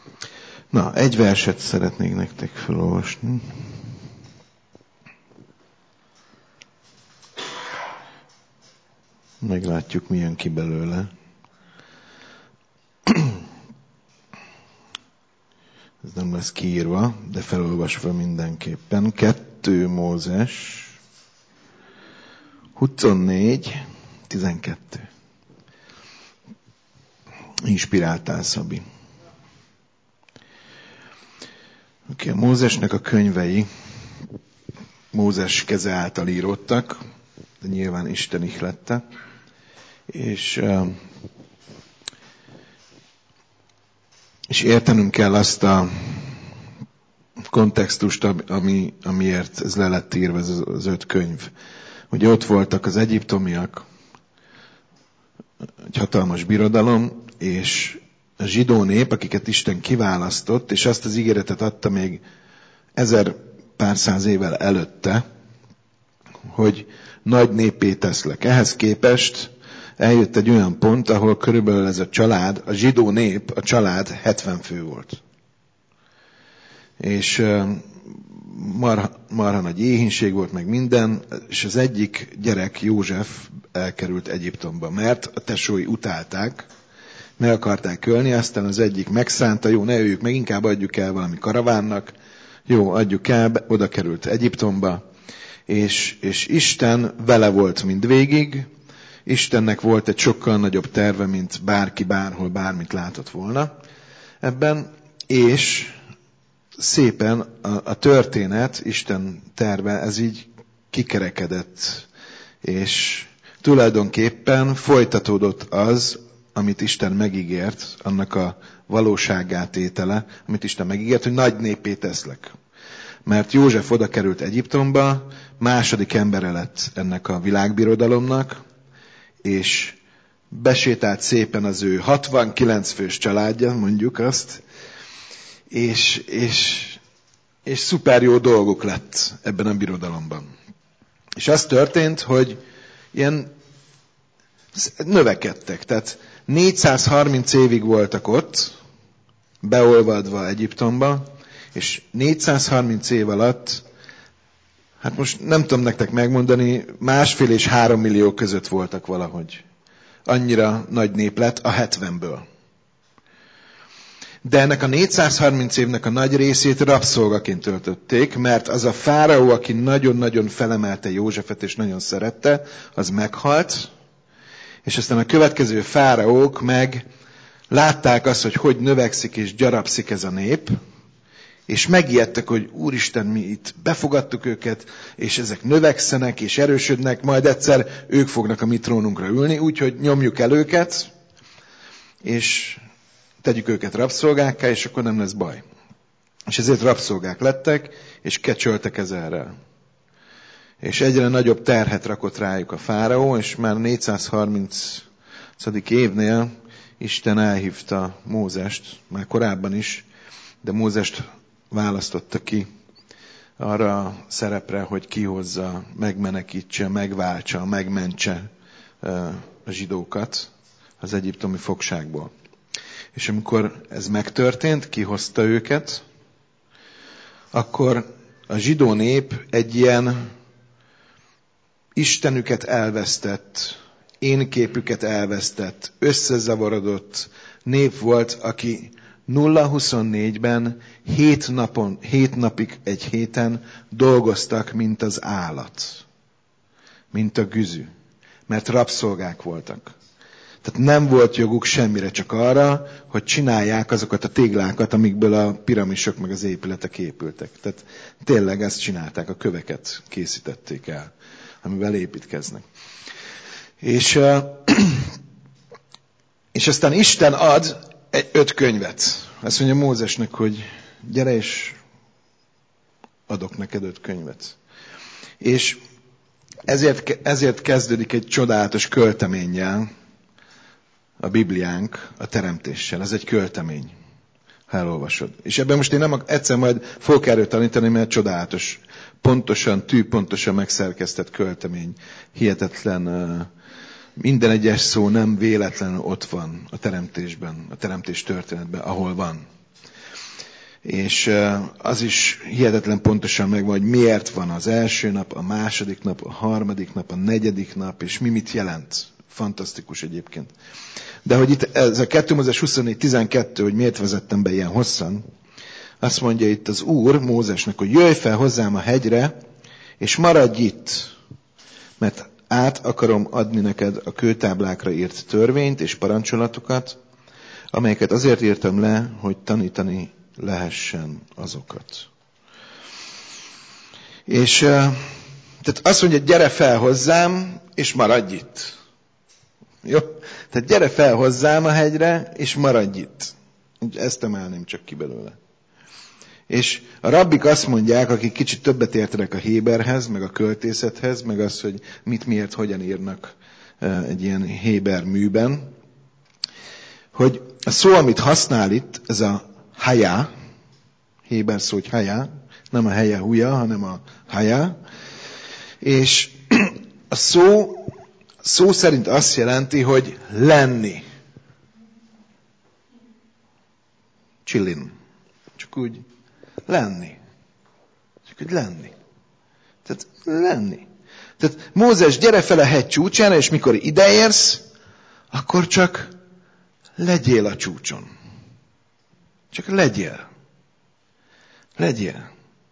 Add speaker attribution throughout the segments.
Speaker 1: Na, egy verset szeretnék nektek felolvasni. Meglátjuk, milyen ki belőle. Ez nem lesz kiírva, de felolvasva mindenképpen. 2 Mózes 24:12. Inspiráltál, Szabi. A Mózesnek a könyvei Mózes keze által íródtak, de nyilván Isten ihlette. És értenünk kell azt a kontextust, amiért ez le lett írva, ez az 5 könyv. Ugye ott voltak az egyiptomiak, egy hatalmas birodalom, és a zsidó nép, akiket Isten kiválasztott, és azt az ígéretet adta még 1000 pár száz évvel előtte, hogy nagy néppé teszlek. Ehhez képest eljött egy olyan pont, ahol körülbelül ez a család, a zsidó nép, a család 70 fő volt. És marha nagy éhínség volt, meg minden, és az egyik gyerek, József, elkerült Egyiptomba, mert a tesói utálták, meg akarták ölni, aztán az egyik megszánta, jó, ne öljük meg, inkább adjuk el valami karavánnak, jó, adjuk el, oda került Egyiptomba, és Isten vele volt mindvégig. Istennek volt egy sokkal nagyobb terve, mint bárki bárhol bármit látott volna ebben, és szépen a történet, Isten terve, ez így kikerekedett, és tulajdonképpen folytatódott az, amit Isten megígért, annak a valósággátétele, amit Isten megígért, hogy nagy néppé teszlek. Mert József oda került Egyiptomba, második embere lett ennek a világbirodalomnak, és besétált szépen az ő 69 fős családja, mondjuk azt, és szuper jó dolgok lett ebben a birodalomban. És az történt, hogy ilyen növekedtek. Tehát 430 évig voltak ott, beolvadva Egyiptomba, és 430 év alatt, hát most nem tudom nektek megmondani, 1,5 és 3 millió között voltak valahogy. Annyira nagy nép lett a 70-ből. De ennek a 430 évnek a nagy részét rabszolgaként töltötték, mert az a fáraó, aki nagyon-nagyon felemelte Józsefet és nagyon szerette, az meghalt, és aztán a következő fáraók meg látták azt, hogy növekszik és gyarapszik ez a nép, és megijedtek, hogy Úristen, mi itt befogadtuk őket, és ezek növekszenek és erősödnek, majd egyszer ők fognak a mi trónunkra ülni, úgyhogy nyomjuk el őket, és tegyük őket rabszolgákká, és akkor nem lesz baj. És ezért rabszolgák lettek, és kecsöltek ezerrel. És egyre nagyobb terhet rakott rájuk a fáraó, és már 430. évnél Isten elhívta Mózest, már korábban is, de Mózest választotta ki arra a szerepre, hogy kihozza, megmenekítse, megváltsa, megmentse a zsidókat az egyiptomi fogságból. És amikor ez megtörtént, kihozta őket, akkor a zsidó nép egy ilyen Istenüket elvesztett, énképüket elvesztett, összezavarodott nép volt, aki 0-24-ben 7 napig egy héten dolgoztak, mint az állat, mint a güzű, mert rabszolgák voltak. Tehát nem volt joguk semmire, csak arra, hogy csinálják azokat a téglákat, amikből a piramisok meg az épületek épültek. Tehát tényleg ezt csinálták, a köveket készítették el, amivel építkeznek. És aztán Isten ad 5 könyvet. Azt mondja Mózesnek, hogy gyere és adok neked 5 könyvet. És ezért kezdődik egy csodálatos költeménnyel a Bibliánk, a teremtéssel. Ez egy költemény, ha elolvasod. És ebben most én nem egyszer majd fogok erről tanítani, mert csodálatos, tűpontosan megszerkesztett költemény. Hihetetlen, minden egyes szó nem véletlenül ott van a teremtésben, a teremtés történetben, ahol van. És az is hihetetlen pontosan megvan, hogy miért van az első nap, a második nap, a harmadik nap, a negyedik nap, és mi mit jelent. Fantasztikus egyébként. De hogy itt ez a 2 Mózes 24:12, hogy miért vezettem be ilyen hosszan, azt mondja itt az Úr Mózesnek, hogy jöjj fel hozzám a hegyre, és maradj itt, mert át akarom adni neked a kőtáblákra írt törvényt és parancsolatokat, amelyeket azért írtam le, hogy tanítani lehessen azokat. És tehát azt mondja, gyere fel hozzám, és maradj itt. Jó? Tehát gyere fel hozzám a hegyre, és maradj itt. Ezt emelném csak ki belőle. És a rabbik azt mondják, akik kicsit többet értenek a héberhez, meg a költészethez, meg az, hogy mit, miért, hogyan írnak egy ilyen héber műben, hogy a szó, amit használ itt, ez a hajá, héber szó, hogy hajá, nem a helye húja, hanem a hajá, és a szó szerint azt jelenti, hogy lenni. Chillin. Csak úgy lenni. Csak úgy lenni. Tehát lenni. Tehát Mózes, gyere fel a hegy csúcsára, és mikor ideérsz, akkor csak legyél a csúcson. Csak legyél. Legyél.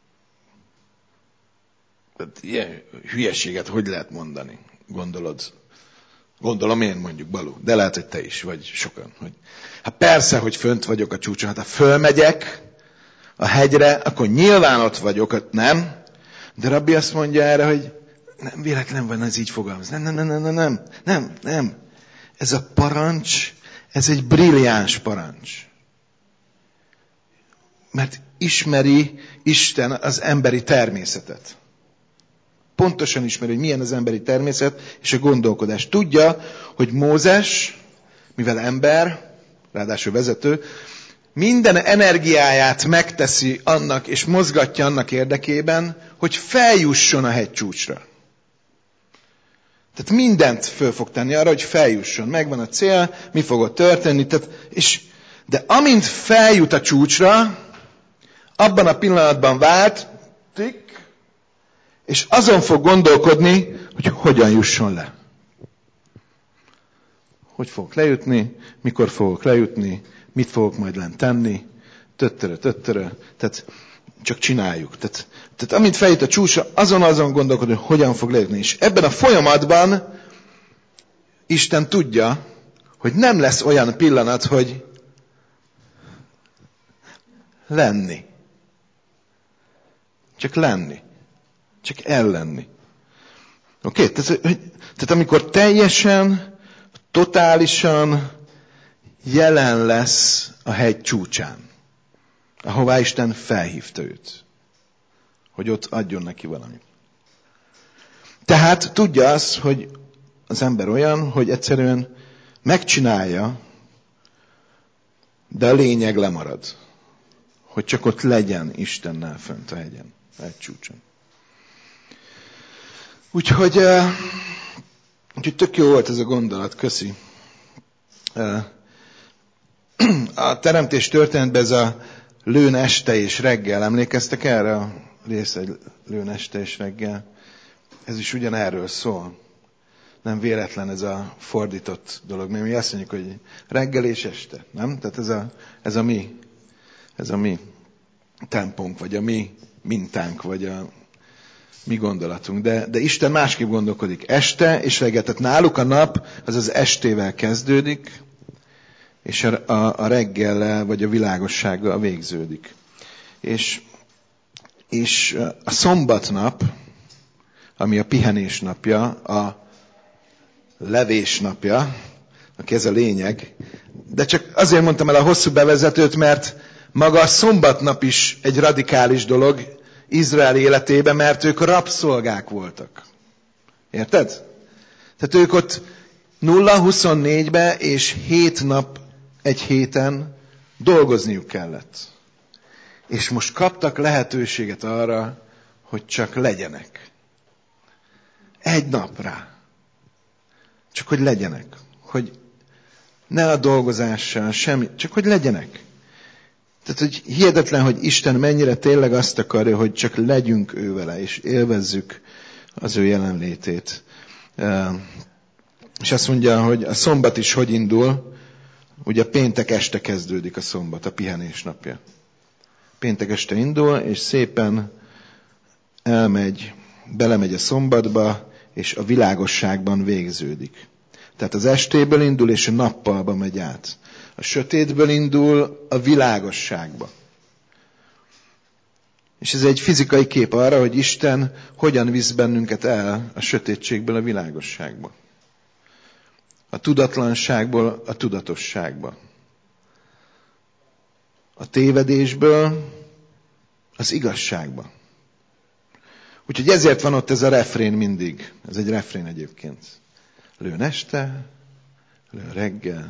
Speaker 1: Tehát ilyen hülyeséget hogy lehet mondani? Gondolod? Gondolom én mondjuk, Balú. De lehet, hogy te is, vagy sokan. Hogy, hát persze, hogy fönt vagyok a csúcson. Hát ha fölmegyek a hegyre, akkor nyilván ott vagyok, nem? De Rabbi azt mondja erre, hogy nem, véletlen van ez így fogalmaz. Nem. Ez a parancs, ez egy brilliáns parancs. Mert ismeri Isten az emberi természetet. Pontosan ismeri, hogy milyen az emberi természet és a gondolkodás. Tudja, hogy Mózes, mivel ember, ráadásul vezető, minden energiáját megteszi annak, és mozgatja annak érdekében, hogy feljusson a hegycsúcsra. Tehát mindent föl fog tenni arra, hogy feljusson. Megvan a cél, mi fog ott történni. De amint feljut a csúcsra, abban a pillanatban vált, és azon fog gondolkodni, hogy hogyan jusson le. Hogy fogok lejutni, mikor fogok lejutni, mit fogok majd lent tenni, töttörö. Tehát csak csináljuk. Tehát amint feljut a csúcsra, azon gondolkodni, hogy hogyan fog lejutni. És ebben a folyamatban Isten tudja, hogy nem lesz olyan pillanat, hogy lenni. Csak lenni. Csak ellenni. Oké? Tehát amikor teljesen, totálisan jelen lesz a hegy csúcsán, ahová Isten felhívta őt, hogy ott adjon neki valamit. Tehát tudja azt, hogy az ember olyan, hogy egyszerűen megcsinálja, de a lényeg lemarad. Hogy csak ott legyen Istennel fönt a hegyen, a hegy csúcson. Úgyhogy tök jó volt ez a gondolat, köszi. A teremtés történetben ez a lőn este és reggel, emlékeztek erre a részre, egy lőn este és reggel? Ez is ugyanerről szól. Nem véletlen ez a fordított dolog, mert mi azt mondjuk, hogy reggel és este, nem? Tehát ez a mi tempónk, vagy a mi mintánk, vagy a mi gondolatunk. De Isten másképp gondolkodik. Este és reggel. Tehát náluk a nap az estével kezdődik, és a reggellel, vagy a világossággal végződik. És a szombatnap, ami a pihenés napja, a levés napja, aki ez a lényeg, de csak azért mondtam el a hosszú bevezetőt, mert maga a szombatnap is egy radikális dolog Izrael életében, mert ők rabszolgák voltak. Érted? Tehát ők ott 0-24-be és 7 nap egy héten dolgozniuk kellett. És most kaptak lehetőséget arra, hogy csak legyenek. Egy napra. Csak hogy legyenek. Hogy ne a dolgozással, semmi, csak hogy legyenek. Tehát, hogy hihetetlen, hogy Isten mennyire tényleg azt akarja, hogy csak legyünk ő vele, és élvezzük az ő jelenlétét. És azt mondja, hogy a szombat is hogy indul? Ugye péntek este kezdődik a szombat, a pihenés napja. Péntek este indul, és szépen belemegy a szombatba, és a világosságban végződik. Tehát az estéből indul, és a nappalba megy át. A sötétből indul a világosságba. És ez egy fizikai kép arra, hogy Isten hogyan visz bennünket el a sötétségből a világosságba. A tudatlanságból a tudatosságba. A tévedésből az igazságba. Úgyhogy ezért van ott ez a refrén mindig. Ez egy refrén egyébként. Lőn este, lőn reggel,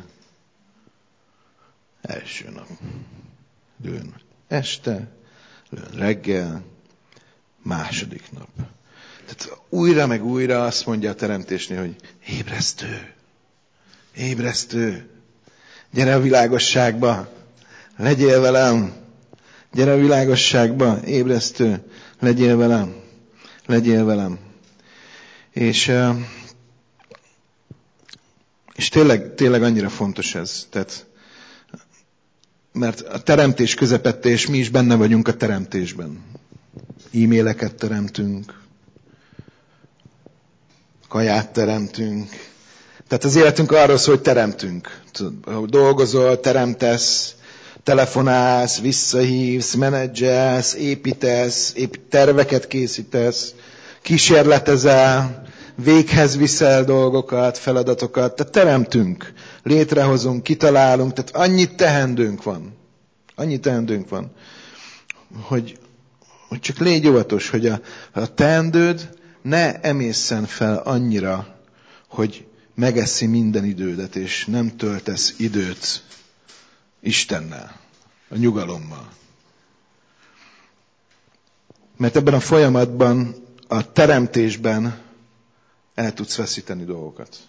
Speaker 1: első nap. Lőn este, lőn reggel, második nap. Tehát újra meg újra azt mondja a teremtésnél, hogy ébresztő, ébresztő, gyere a világosságba, legyél velem, gyere a világosságba, ébresztő, legyél velem, legyél velem. És tényleg annyira fontos ez. Tehát, mert a teremtés közepette, és mi is benne vagyunk a teremtésben. E-maileket teremtünk, kaját teremtünk. Tehát az életünk arról szól, hogy teremtünk. Dolgozol, teremtesz, telefonálsz, visszahívsz, menedzselsz, építesz, terveket készítesz, kísérletezel, véghez viszel dolgokat, feladatokat. Tehát teremtünk, létrehozunk, kitalálunk, tehát annyi teendőnk van, hogy csak légy óvatos, hogy a teendőd ne emészen fel annyira, hogy megeszi minden idődet, és nem töltesz időt Istennel, a nyugalommal. Mert ebben a folyamatban, a teremtésben el tudsz veszíteni dolgokat.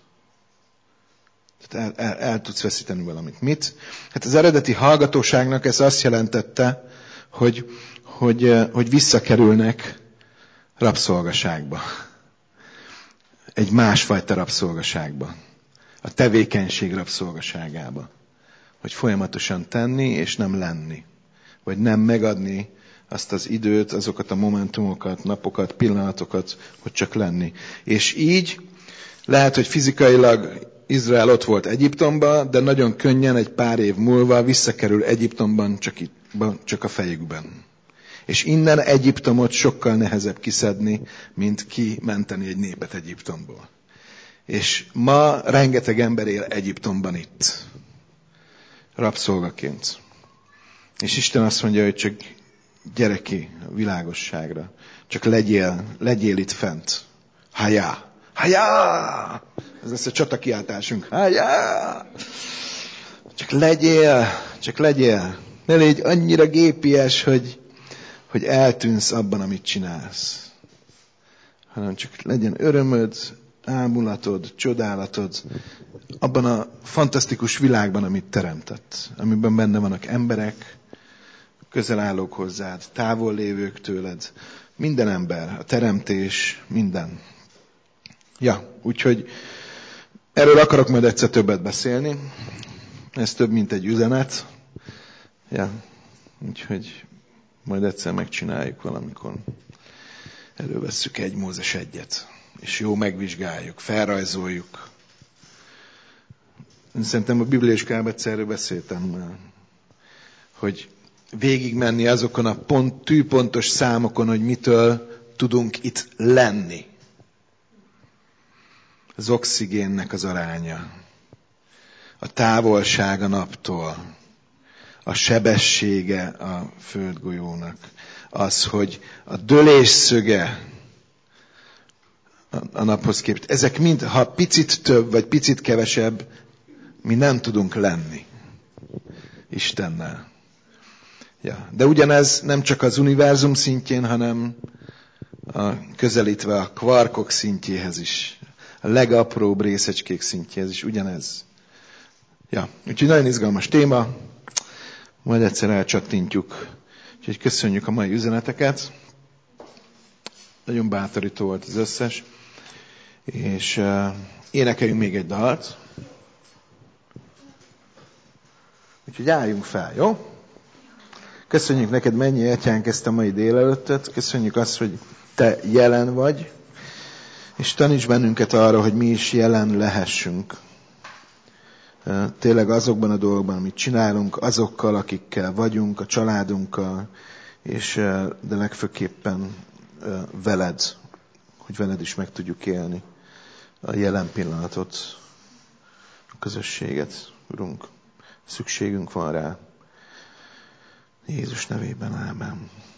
Speaker 1: Tehát el tudsz veszíteni valamit. Mit? Hát az eredeti hallgatóságnak ez azt jelentette, hogy visszakerülnek rabszolgaságba. Egy másfajta rabszolgaságba. A tevékenység rabszolgaságába. Hogy folyamatosan tenni és nem lenni. Vagy nem megadni azt az időt, azokat a momentumokat, napokat, pillanatokat, hogy csak lenni. És így lehet, hogy fizikailag Izrael ott volt Egyiptomban, de nagyon könnyen egy pár év múlva visszakerül Egyiptomban csak a fejükben. És innen Egyiptomot sokkal nehezebb kiszedni, mint kimenteni egy népet Egyiptomból. És ma rengeteg ember él Egyiptomban itt. Rabszolgaként. És Isten azt mondja, hogy csak gyere ki a világosságra. Csak legyél itt fent. Hajá! Hajá! Ez lesz a csatakiáltásunk. Hajá! Csak legyél. Ne légy annyira gépies, hogy eltűnsz abban, amit csinálsz. Hanem csak legyen örömöd, ámulatod, csodálatod abban a fantasztikus világban, amit teremtett. Amiben benne vannak emberek, közel állók hozzád, távol lévők tőled. Minden ember, a teremtés, minden. Ja, úgyhogy erről akarok majd egyszer többet beszélni. Ez több, mint egy üzenet. Ja, úgyhogy majd egyszer megcsináljuk valamikor. Elővesszük 1 Mózes 1-et. És jó megvizsgáljuk, felrajzoljuk. Én szerintem a bibliaiskában egyszer erről beszéltem, hogy végigmenni azokon a tűpontos számokon, hogy mitől tudunk itt lenni. Az oxigénnek az aránya, a távolság a naptól, a sebessége a földgolyónak, az, hogy a dölésszöge a naphoz képest. Ezek mind, ha picit több, vagy picit kevesebb, mi nem tudunk lenni Istennel. Ja. De ugyanez nem csak az univerzum szintjén, hanem közelítve a kvarkok szintjéhez is. A legapróbb részecskék szintjéhez is ugyanez. Ja, úgyhogy nagyon izgalmas téma. majd egyszer elcsattintjuk. Úgyhogy köszönjük a mai üzeneteket. Nagyon bátorító volt az összes. És énekeljünk még egy dalt. Úgyhogy álljunk fel, jó? Köszönjük neked, mennyi atyánk, ezt a mai délelőttet. Köszönjük azt, hogy te jelen vagy. És taníts bennünket arra, hogy mi is jelen lehessünk. Tényleg azokban a dolgokban, amit csinálunk, azokkal, akikkel vagyunk, a családunkkal, és de legfőképpen veled, hogy veled is meg tudjuk élni a jelen pillanatot, a közösséget, Urunk. Szükségünk van rá. Jézus nevében, ámen.